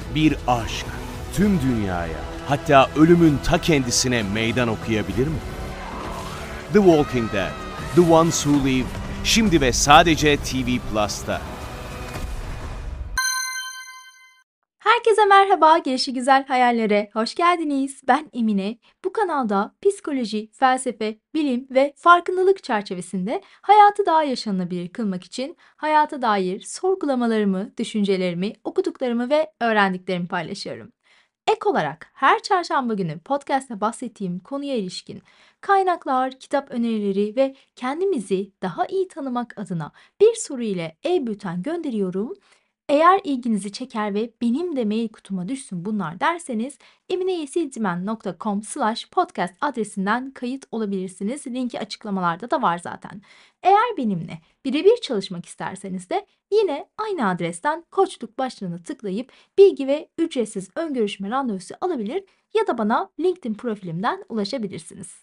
Bir aşk tüm dünyaya, hatta ölümün ta kendisine meydan okuyabilir mi? The Walking Dead, The Ones Who Live, şimdi ve sadece TV Plus'ta. Herkese merhaba, Gelişigüzel Hayallere hoş geldiniz. Ben Emine. Bu kanalda psikoloji, felsefe, bilim ve farkındalık çerçevesinde hayatı daha yaşanılabilir kılmak için hayata dair sorgulamalarımı, düşüncelerimi, okuduklarımı ve öğrendiklerimi paylaşıyorum. Ek olarak her çarşamba günü podcast'te bahsettiğim konuya ilişkin kaynaklar, kitap önerileri ve kendimizi daha iyi tanımak adına bir soru ile e-bülten gönderiyorum. Eğer ilginizi çeker ve benim de mail kutuma düşsün bunlar derseniz emineyesilcimen.com/podcast adresinden kayıt olabilirsiniz. Linki açıklamalarda da var zaten. Eğer benimle birebir çalışmak isterseniz de yine aynı adresten koçluk başlığını tıklayıp bilgi ve ücretsiz ön görüşme randevusu alabilir ya da bana LinkedIn profilimden ulaşabilirsiniz.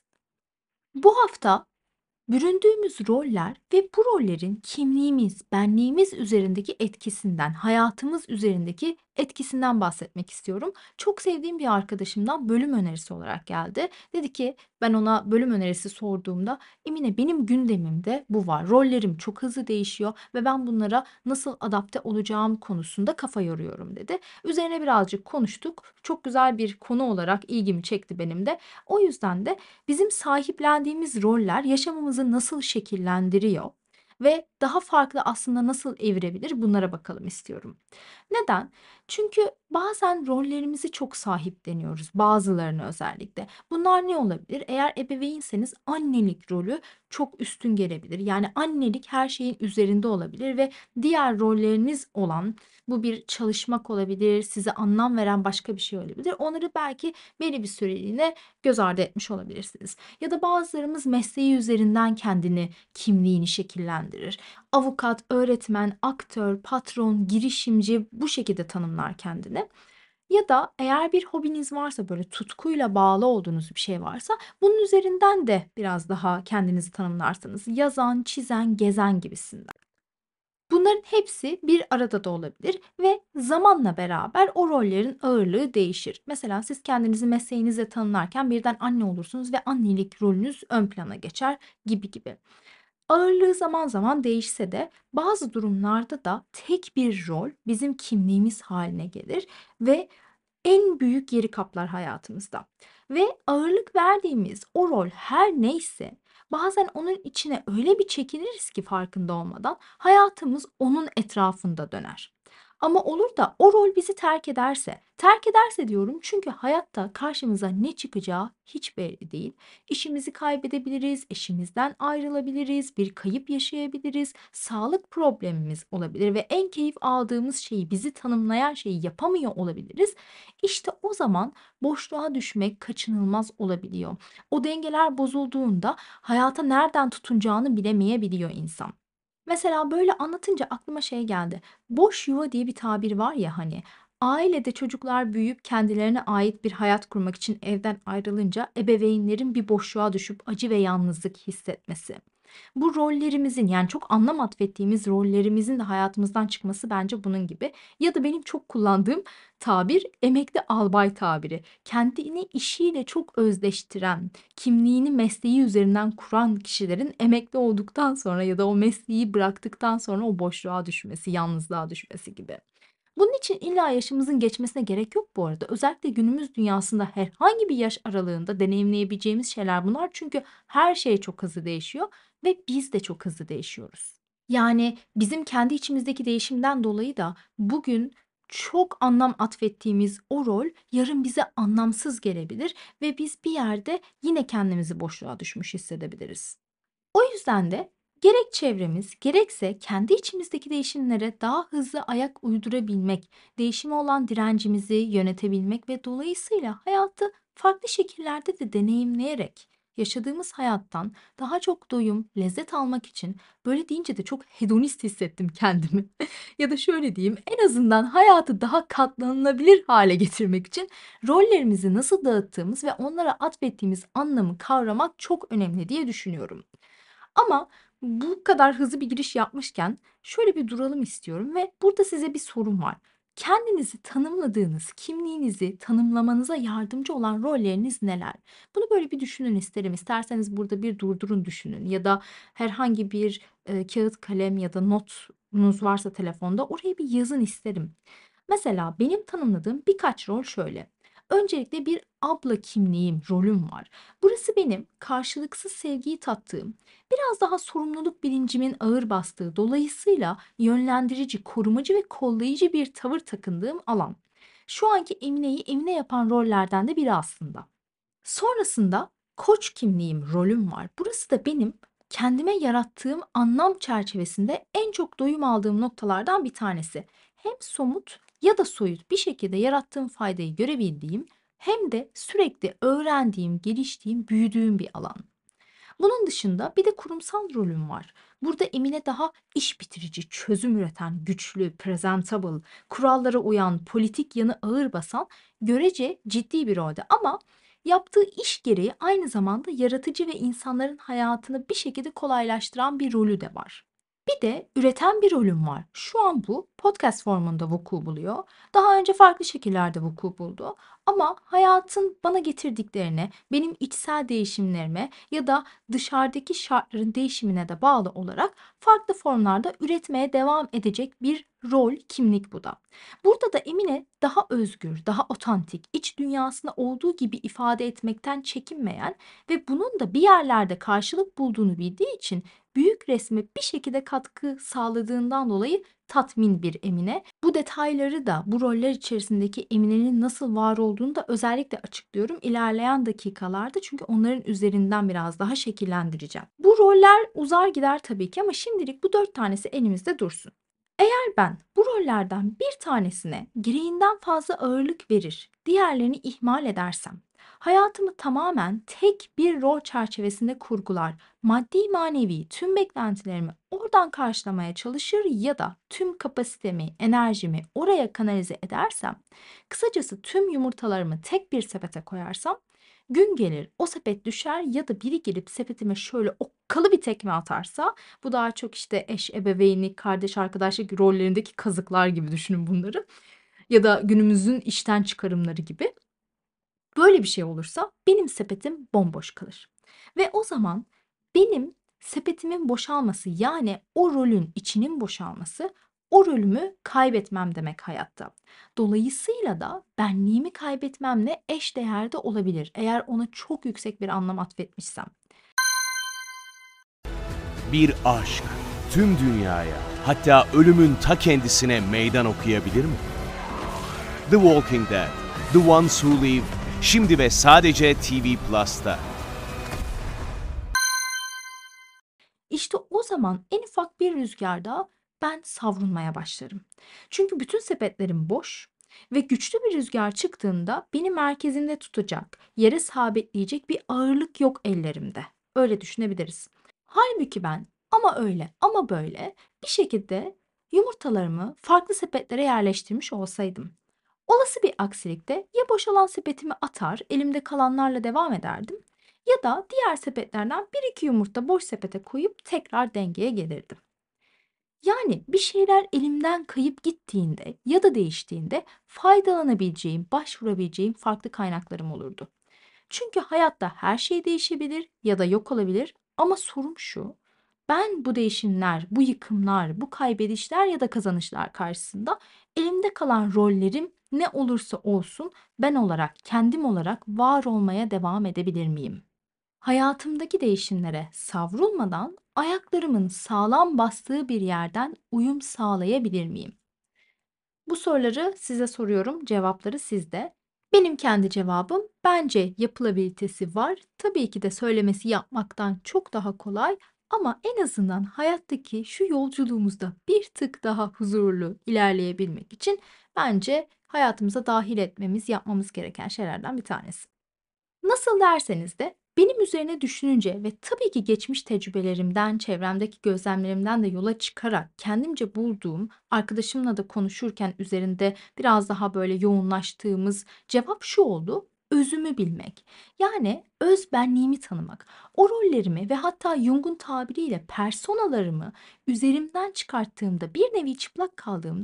Bu hafta büründüğümüz roller ve bu rollerin kimliğimiz, benliğimiz üzerindeki etkisinden, hayatımız üzerindeki etkisinden bahsetmek istiyorum. Çok sevdiğim bir arkadaşımdan bölüm önerisi olarak geldi. Dedi ki ben ona bölüm önerisi sorduğumda Emine benim gündemimde bu var. Rollerim çok hızlı değişiyor ve ben bunlara nasıl adapte olacağım konusunda kafa yoruyorum dedi. Üzerine birazcık konuştuk. Çok güzel bir konu olarak ilgimi çekti benim de. O yüzden de bizim sahiplendiğimiz roller yaşamımızı nasıl şekillendiriyor ve daha farklı aslında nasıl evirebilir bunlara bakalım istiyorum. Neden? Çünkü bazen rollerimizi çok sahipleniyoruz, bazılarını özellikle. Bunlar ne olabilir? Eğer ebeveynseniz annelik rolü çok üstün gelebilir. Yani annelik her şeyin üzerinde olabilir ve diğer rolleriniz olan bu bir çalışmak olabilir, size anlam veren başka bir şey olabilir. Onları belki belli bir süreliğine göz ardı etmiş olabilirsiniz. Ya da bazılarımız mesleği üzerinden kendini, kimliğini şekillendirir. Avukat, öğretmen, aktör, patron, girişimci bu şekilde tanımlar kendini. Ya da eğer bir hobiniz varsa böyle tutkuyla bağlı olduğunuz bir şey varsa bunun üzerinden de biraz daha kendinizi tanımlarsınız. Yazan, çizen, gezen gibisinden. Bunların hepsi bir arada da olabilir ve zamanla beraber o rollerin ağırlığı değişir. Mesela siz kendinizi mesleğinizle tanımlarken birden anne olursunuz ve annelik rolünüz ön plana geçer gibi gibi. Ağırlığı zaman zaman değişse de bazı durumlarda da tek bir rol bizim kimliğimiz haline gelir ve en büyük yeri kaplar hayatımızda. Ve ağırlık verdiğimiz o rol her neyse bazen onun içine öyle bir çekiliriz ki farkında olmadan hayatımız onun etrafında döner. Ama olur da o rol bizi terk ederse diyorum çünkü hayatta karşımıza ne çıkacağı hiç belli değil. İşimizi kaybedebiliriz, eşimizden ayrılabiliriz, bir kayıp yaşayabiliriz, sağlık problemimiz olabilir ve en keyif aldığımız şeyi, bizi tanımlayan şeyi yapamıyor olabiliriz. İşte o zaman boşluğa düşmek kaçınılmaz olabiliyor. O dengeler bozulduğunda hayata nereden tutunacağını bilemeyebiliyor insan. Mesela böyle anlatınca aklıma şey geldi. Boş yuva diye bir tabir var ya hani. Ailede çocuklar büyüyüp kendilerine ait bir hayat kurmak için evden ayrılınca ebeveynlerin bir boşluğa düşüp acı ve yalnızlık hissetmesi. Bu rollerimizin yani çok anlam atfettiğimiz rollerimizin de hayatımızdan çıkması bence bunun gibi. Ya da benim çok kullandığım tabir emekli albay tabiri. Kendini işiyle çok özdeştiren, kimliğini mesleği üzerinden kuran kişilerin emekli olduktan sonra ya da o mesleği bıraktıktan sonra o boşluğa düşmesi, yalnızlığa düşmesi gibi. Bunun için illa yaşımızın geçmesine gerek yok bu arada. Özellikle günümüz dünyasında herhangi bir yaş aralığında deneyimleyebileceğimiz şeyler bunlar. Çünkü her şey çok hızlı değişiyor ve biz de çok hızlı değişiyoruz. Yani bizim kendi içimizdeki değişimden dolayı da bugün çok anlam atfettiğimiz o rol yarın bize anlamsız gelebilir ve biz bir yerde yine kendimizi boşluğa düşmüş hissedebiliriz. O yüzden de gerek çevremiz gerekse kendi içimizdeki değişimlere daha hızlı ayak uydurabilmek, değişime olan direncimizi yönetebilmek ve dolayısıyla hayatı farklı şekillerde de deneyimleyerek yaşadığımız hayattan daha çok doyum, lezzet almak için böyle deyince de çok hedonist hissettim kendimi. Ya da şöyle diyeyim, en azından hayatı daha katlanılabilir hale getirmek için rollerimizi nasıl dağıttığımız ve onlara atfettiğimiz anlamı kavramak çok önemli diye düşünüyorum. Ama bu kadar hızlı bir giriş yapmışken şöyle bir duralım istiyorum ve burada size bir sorum var. Kendinizi tanımladığınız, kimliğinizi tanımlamanıza yardımcı olan rolleriniz neler? Bunu böyle bir düşünün isterim. İsterseniz burada bir durdurun düşünün ya da herhangi bir, kâğıt, kalem ya da notunuz varsa telefonda oraya bir yazın isterim. Mesela benim tanımladığım birkaç rol şöyle. Öncelikle bir abla kimliğim, rolüm var. Burası benim karşılıksız sevgiyi tattığım, biraz daha sorumluluk bilincimin ağır bastığı, dolayısıyla yönlendirici, korumacı ve kollayıcı bir tavır takındığım alan. Şu anki Emine'yi Emine yapan rollerden de biri aslında. Sonrasında koç kimliğim, rolüm var. Burası da benim kendime yarattığım anlam çerçevesinde en çok doyum aldığım noktalardan bir tanesi. Hem somut ya da soyut bir şekilde yarattığım faydayı görebildiğim hem de sürekli öğrendiğim, geliştiğim, büyüdüğüm bir alan. Bunun dışında bir de kurumsal rolüm var. Burada Emine daha iş bitirici, çözüm üreten, güçlü, presentable, kurallara uyan, politik yanı ağır basan, görece ciddi bir rolde ama yaptığı iş gereği aynı zamanda yaratıcı ve insanların hayatını bir şekilde kolaylaştıran bir rolü de var. Bir de üreten bir rolüm var. Şu an bu podcast formunda vuku buluyor. Daha önce farklı şekillerde vuku buldu. Ama hayatın bana getirdiklerine, benim içsel değişimlerime ya da dışarıdaki şartların değişimine de bağlı olarak farklı formlarda üretmeye devam edecek bir rol, kimlik bu da. Burada da Emine daha özgür, daha otantik, iç dünyasında olduğu gibi ifade etmekten çekinmeyen ve bunun da bir yerlerde karşılık bulduğunu bildiği için büyük resme bir şekilde katkı sağladığından dolayı tatmin bir Emine. Bu detayları da bu roller içerisindeki Emine'nin nasıl var olduğunu da özellikle açıklıyorum ilerleyen dakikalarda çünkü onların üzerinden biraz daha şekillendireceğim. Bu roller uzar gider tabii ki ama şimdilik bu 4 tanesi elimizde dursun. Eğer ben bu rollerden bir tanesine gereğinden fazla ağırlık verir, diğerlerini ihmal edersem, hayatımı tamamen tek bir rol çerçevesinde kurgular, maddi manevi tüm beklentilerimi oradan karşılamaya çalışır ya da tüm kapasitemi, enerjimi oraya kanalize edersem, kısacası tüm yumurtalarımı tek bir sepete koyarsam, gün gelir o sepet düşer ya da biri gelip sepetime şöyle okkalı bir tekme atarsa, bu daha çok işte eş, ebeveynlik, kardeş, arkadaşlık rollerindeki kazıklar gibi düşünün bunları ya da günümüzün işten çıkarımları gibi. Böyle bir şey olursa benim sepetim bomboş kalır. Ve o zaman benim sepetimin boşalması yani o rolün içinin boşalması o rolümü kaybetmem demek hayatta. Dolayısıyla da benliğimi kaybetmemle eş değerde olabilir eğer ona çok yüksek bir anlam atfetmişsem. Bir aşk tüm dünyaya, hatta ölümün ta kendisine meydan okuyabilir mi? The Walking Dead, The Ones Who Live, şimdi ve sadece TV Plus'ta. İşte o zaman en ufak bir rüzgarda ben savrulmaya başlarım. Çünkü bütün sepetlerim boş ve güçlü bir rüzgar çıktığında beni merkezinde tutacak, yere sabitleyecek bir ağırlık yok ellerimde. Öyle düşünebiliriz. Halbuki ben ama öyle ama böyle bir şekilde yumurtalarımı farklı sepetlere yerleştirmiş olsaydım. Olası bir aksilikte ya boşalan sepetimi atar, elimde kalanlarla devam ederdim ya da diğer sepetlerden bir iki yumurta boş sepete koyup tekrar dengeye gelirdim. Yani bir şeyler elimden kayıp gittiğinde ya da değiştiğinde faydalanabileceğim, başvurabileceğim farklı kaynaklarım olurdu. Çünkü hayatta her şey değişebilir ya da yok olabilir ama sorum şu. Ben bu değişimler, bu yıkımlar, bu kaybedişler ya da kazanışlar karşısında elimde kalan rollerim ne olursa olsun ben olarak, kendim olarak var olmaya devam edebilir miyim? Hayatımdaki değişimlere savrulmadan ayaklarımın sağlam bastığı bir yerden uyum sağlayabilir miyim? Bu soruları size soruyorum, cevapları sizde. Benim kendi cevabım bence yapılabilitesi var. Tabii ki de söylemesi yapmaktan çok daha kolay ama en azından hayattaki şu yolculuğumuzda bir tık daha huzurlu ilerleyebilmek için bence hayatımıza dahil etmemiz, yapmamız gereken şeylerden bir tanesi. Nasıl derseniz de benim üzerine düşününce ve tabii ki geçmiş tecrübelerimden, çevremdeki gözlemlerimden de yola çıkarak kendimce bulduğum, arkadaşımla da konuşurken üzerinde biraz daha böyle yoğunlaştığımız cevap şu oldu: özümü bilmek. Yani öz benliğimi tanımak. O rollerimi ve hatta Jung'un tabiriyle personalarımı üzerimden çıkarttığımda, bir nevi çıplak kaldığımda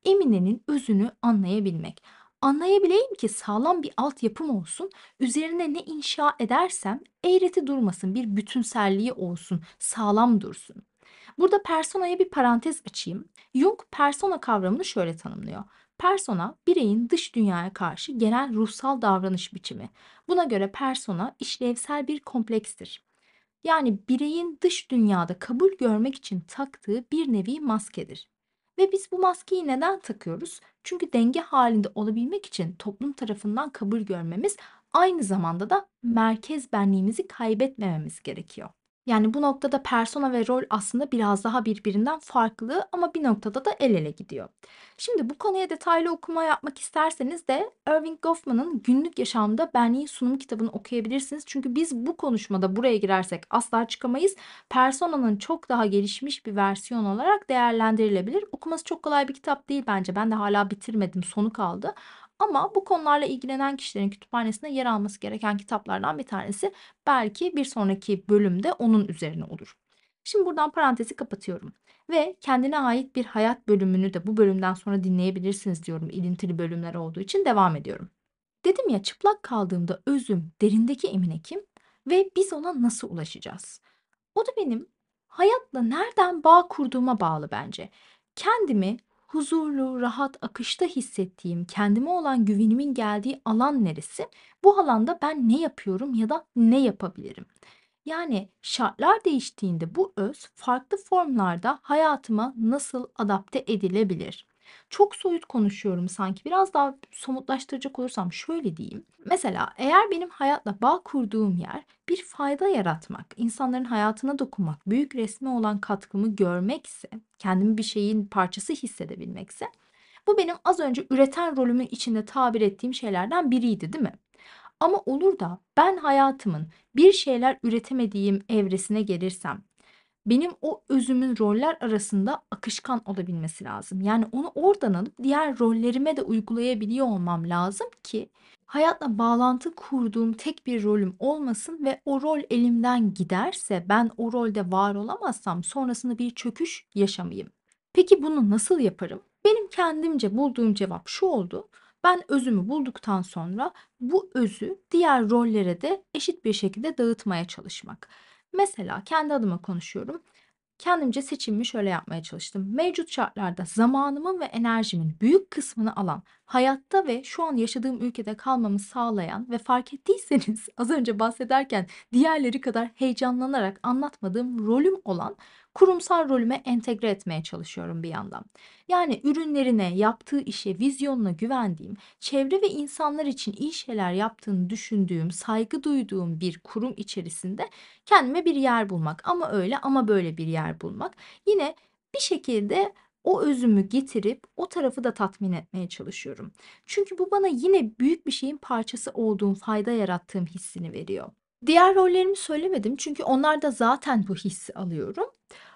Emine'nin özünü anlayabilmek. Anlayabileyim ki sağlam bir altyapım olsun, üzerine ne inşa edersem eğreti durmasın, bir bütünselliği olsun, sağlam dursun. Burada personaya bir parantez açayım. Jung persona kavramını şöyle tanımlıyor. Persona, bireyin dış dünyaya karşı genel ruhsal davranış biçimi. Buna göre persona işlevsel bir komplekstir. Yani bireyin dış dünyada kabul görmek için taktığı bir nevi maskedir. Ve biz bu maskeyi neden takıyoruz? Çünkü denge halinde olabilmek için toplum tarafından kabul görmemiz, aynı zamanda da merkez benliğimizi kaybetmememiz gerekiyor. Yani bu noktada persona ve rol aslında biraz daha birbirinden farklı ama bir noktada da el ele gidiyor. Şimdi bu konuya detaylı okuma yapmak isterseniz de Erving Goffman'ın Günlük Yaşamda Benliğin Sunumu kitabını okuyabilirsiniz. Çünkü biz bu konuşmada buraya girersek asla çıkamayız. Persona'nın çok daha gelişmiş bir versiyon olarak değerlendirilebilir. Okuması çok kolay bir kitap değil bence. Ben de hala bitirmedim, sonu kaldı. Ama bu konularla ilgilenen kişilerin kütüphanesinde yer alması gereken kitaplardan bir tanesi. Belki bir sonraki bölümde onun üzerine olur. Şimdi buradan parantezi kapatıyorum. Ve kendine ait bir hayat bölümünü de bu bölümden sonra dinleyebilirsiniz diyorum. İlintili bölümler olduğu için devam ediyorum. Dedim ya, çıplak kaldığımda özüm, derindeki Emine kim ve biz ona nasıl ulaşacağız? O da benim hayatla nereden bağ kurduğuma bağlı bence. Kendimi huzurlu, rahat, akışta hissettiğim, kendime olan güvenimin geldiği alan neresi? Bu alanda ben ne yapıyorum ya da ne yapabilirim? Yani şartlar değiştiğinde bu öz farklı formlarda hayatıma nasıl adapte edilebilir? Çok soyut konuşuyorum sanki. Biraz daha somutlaştıracak olursam şöyle diyeyim. Mesela eğer benim hayatla bağ kurduğum yer bir fayda yaratmak, insanların hayatına dokunmak, büyük resme olan katkımı görmekse, kendimi bir şeyin parçası hissedebilmekse, bu benim az önce üreten rolümün içinde tabir ettiğim şeylerden biriydi, değil mi? Ama olur da ben hayatımın bir şeyler üretemediğim evresine gelirsem, benim o özümün roller arasında akışkan olabilmesi lazım. Yani onu oradan alıp diğer rollerime de uygulayabiliyor olmam lazım ki hayatla bağlantı kurduğum tek bir rolüm olmasın ve o rol elimden giderse, ben o rolde var olamazsam sonrasında bir çöküş yaşamayayım. Peki bunu nasıl yaparım? Benim kendimce bulduğum cevap şu oldu. Ben özümü bulduktan sonra bu özü diğer rollere de eşit bir şekilde dağıtmaya çalışmak. Mesela kendi adıma konuşuyorum. Kendimce seçimimi şöyle yapmaya çalıştım. Mevcut şartlarda zamanımın ve enerjimin büyük kısmını alan, hayatta ve şu an yaşadığım ülkede kalmamı sağlayan ve fark ettiyseniz az önce bahsederken diğerleri kadar heyecanlanarak anlatmadığım rolüm olan kurumsal rolüme entegre etmeye çalışıyorum bir yandan. Yani ürünlerine, yaptığı işe, vizyonuna güvendiğim, çevre ve insanlar için iyi şeyler yaptığını düşündüğüm, saygı duyduğum bir kurum içerisinde kendime bir yer bulmak, ama öyle ama böyle bir yer bulmak. Yine bir şekilde o özümü getirip o tarafı da tatmin etmeye çalışıyorum. Çünkü bu bana yine büyük bir şeyin parçası olduğum, fayda yarattığım hissini veriyor. Diğer rollerimi söylemedim çünkü onlarda zaten bu hissi alıyorum.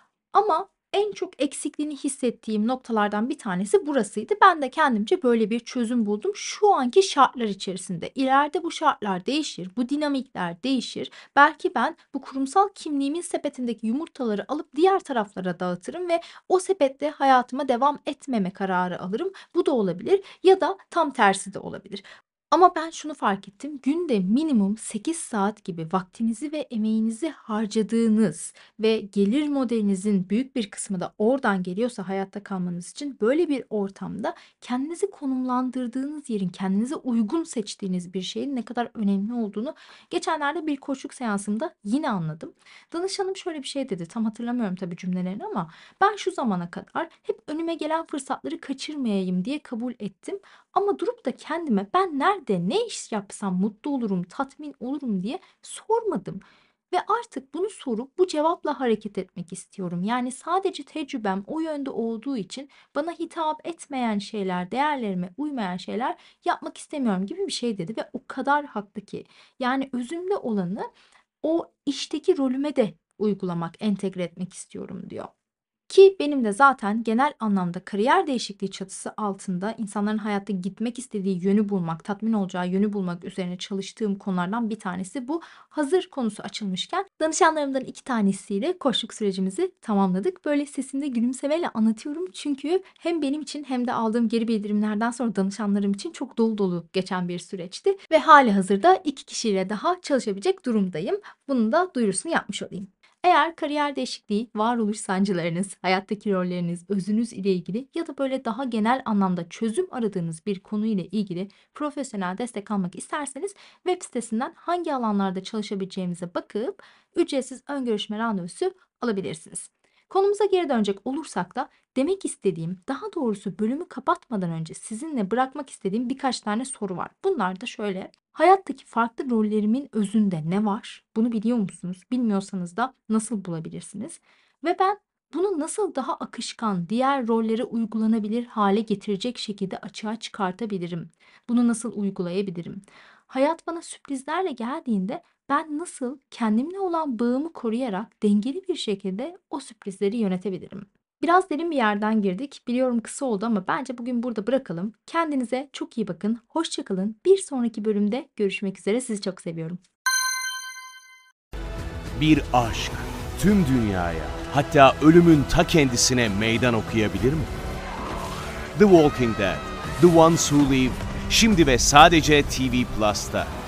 Ama en çok eksikliğini hissettiğim noktalardan bir tanesi burasıydı. Ben de kendimce böyle bir çözüm buldum şu anki şartlar içerisinde. İleride bu şartlar değişir, bu dinamikler değişir. Belki ben bu kurumsal kimliğimin sepetindeki yumurtaları alıp diğer taraflara dağıtırım ve o sepette hayatıma devam etmeme kararı alırım. Bu da olabilir ya da tam tersi de olabilir. Ama ben şunu fark ettim. Günde minimum 8 saat gibi vaktinizi ve emeğinizi harcadığınız ve gelir modelinizin büyük bir kısmı da oradan geliyorsa hayatta kalmanız için, böyle bir ortamda kendinizi konumlandırdığınız yerin, kendinize uygun seçtiğiniz bir şeyin ne kadar önemli olduğunu geçenlerde bir koçluk seansımda yine anladım. Danışanım şöyle bir şey dedi. Tam hatırlamıyorum tabii cümlelerini ama ben şu zamana kadar hep önüme gelen fırsatları kaçırmayayım diye kabul ettim. Ama durup da kendime ben nerede ne iş yapsam mutlu olurum, tatmin olurum diye sormadım. Ve artık bunu sorup bu cevapla hareket etmek istiyorum. Yani sadece tecrübem o yönde olduğu için bana hitap etmeyen şeyler, değerlerime uymayan şeyler yapmak istemiyorum gibi bir şey dedi ve o kadar haklı ki. Yani özümde olanı o işteki rolüme de uygulamak, entegre etmek istiyorum diyor. Ki benim de zaten genel anlamda kariyer değişikliği çatısı altında insanların hayatta gitmek istediği yönü bulmak, tatmin olacağı yönü bulmak üzerine çalıştığım konulardan bir tanesi bu. Hazır konusu açılmışken danışanlarımdan 2 tanesiyle koçluk sürecimizi tamamladık. Böyle sesimde gülümsemeyle anlatıyorum çünkü hem benim için hem de aldığım geri bildirimlerden sonra danışanlarım için çok dolu dolu geçen bir süreçti ve hâlihazırda 2 kişiyle daha çalışabilecek durumdayım. Bunun da duyurusunu yapmış olayım. Eğer kariyer değişikliği, varoluş sancılarınız, hayattaki rolleriniz, özünüz ile ilgili ya da böyle daha genel anlamda çözüm aradığınız bir konuyla ilgili profesyonel destek almak isterseniz web sitesinden hangi alanlarda çalışabileceğimize bakıp ücretsiz ön görüşme randevusu alabilirsiniz. Konumuza geri dönecek olursak da demek istediğim, daha doğrusu bölümü kapatmadan önce sizinle bırakmak istediğim birkaç tane soru var. Bunlar da şöyle: hayattaki farklı rollerimin özünde ne var? Bunu biliyor musunuz? Bilmiyorsanız da nasıl bulabilirsiniz? Ve ben bunu nasıl daha akışkan, diğer rollere uygulanabilir hale getirecek şekilde açığa çıkartabilirim? Bunu nasıl uygulayabilirim? Hayat bana sürprizlerle geldiğinde ben nasıl kendimle olan bağımı koruyarak dengeli bir şekilde o sürprizleri yönetebilirim? Biraz derin bir yerden girdik. Biliyorum kısa oldu ama bence bugün burada bırakalım. Kendinize çok iyi bakın. Hoşça kalın. Bir sonraki bölümde görüşmek üzere. Sizi çok seviyorum. Bir aşk tüm dünyaya, hatta ölümün ta kendisine meydan okuyabilir mi? The Walking Dead, The Ones Who Live, şimdi ve sadece TV Plus'ta.